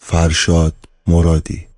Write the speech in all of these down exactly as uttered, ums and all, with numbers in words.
فرشاد مرادی.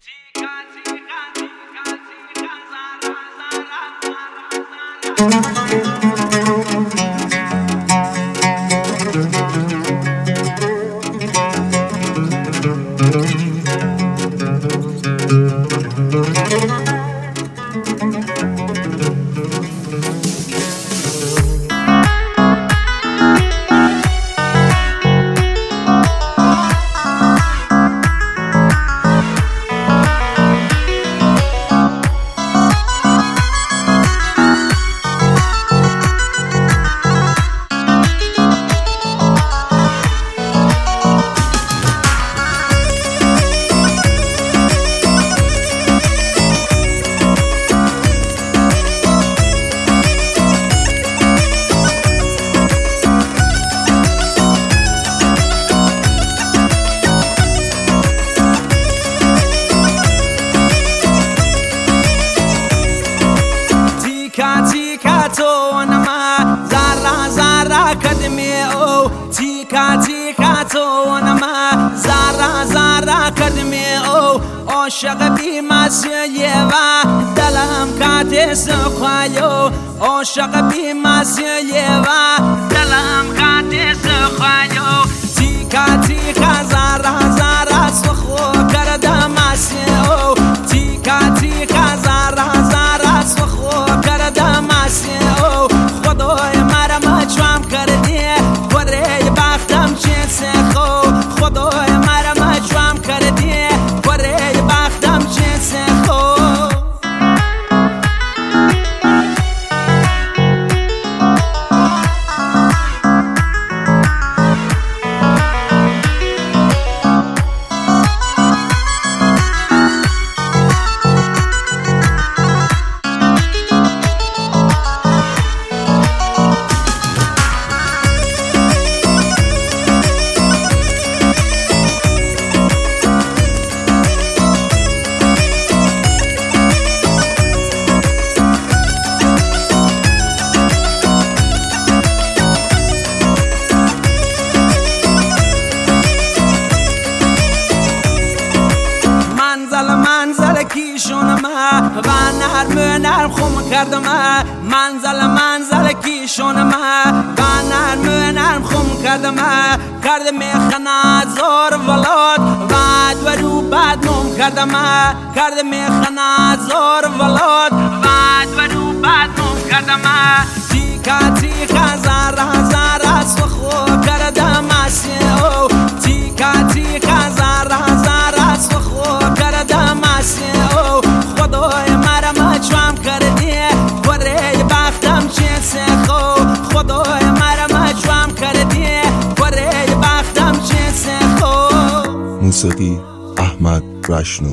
تیکا تو نما زارا زارا کدمی او تیکا تیکا تو نما زارا زارا کدمی او عاشق بی مسیوا دلم کات سخایو عاشق بی مسیوا دلم کات سخایو تیکا تیکا زارا زارا سخو کردم مسیو تیکا تیکا زارا زارا سخو کردم مسیو خدای مرا مجرم کردی وره بختم چه سخو خدای مرا مجرم کردی وره بختم چه سخو منزل کیشون ما و نرم نرم خم کردم منزل منزل کیشون ما و نرم نرم خم کردم کرد میخنا زار ولاد بعد و رو بعد نم کردم کرد میخنا زار ولاد بعد و رو بعد نم کردم تیکا تیکا زارا زارا سخو کردم مسیو تیکا تیکا زارا زارا سخو کردم مسیو خدای مرا مجرم کردی وره بختم چه سخو خدای مرا مجرم کردی وره بختم چه سخو. موسیقی احمد رشنو.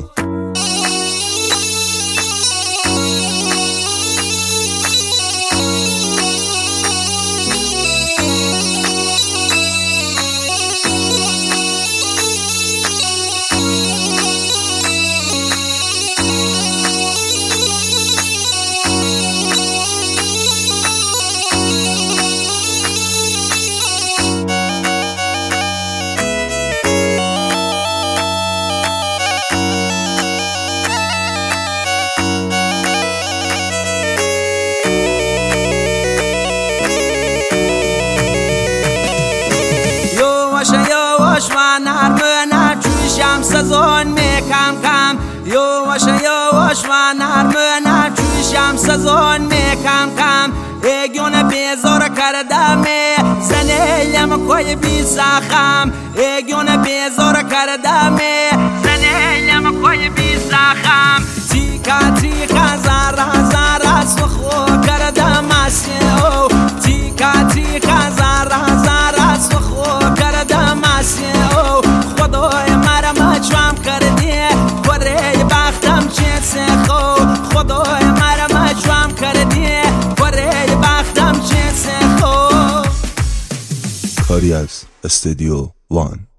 یواش و نرم نرم چوشم سزون میکم کم یواش یواش و نرم نرم چوشم سزون میکم کم ایگون بیزار کردم زنیم کوی بی سخم ایگون بیزار کردم زنیم کوی بی سخم تیکا تیکا زارا زارا سخو کردم مسیو تیکا تیکا زارا زارا سخو کردم مسیو خدای مرا مجرم کردی وره بختم چه سخو خدای مرا مجرم کردی وره بختم چه سخو. کاری از استودیو وان.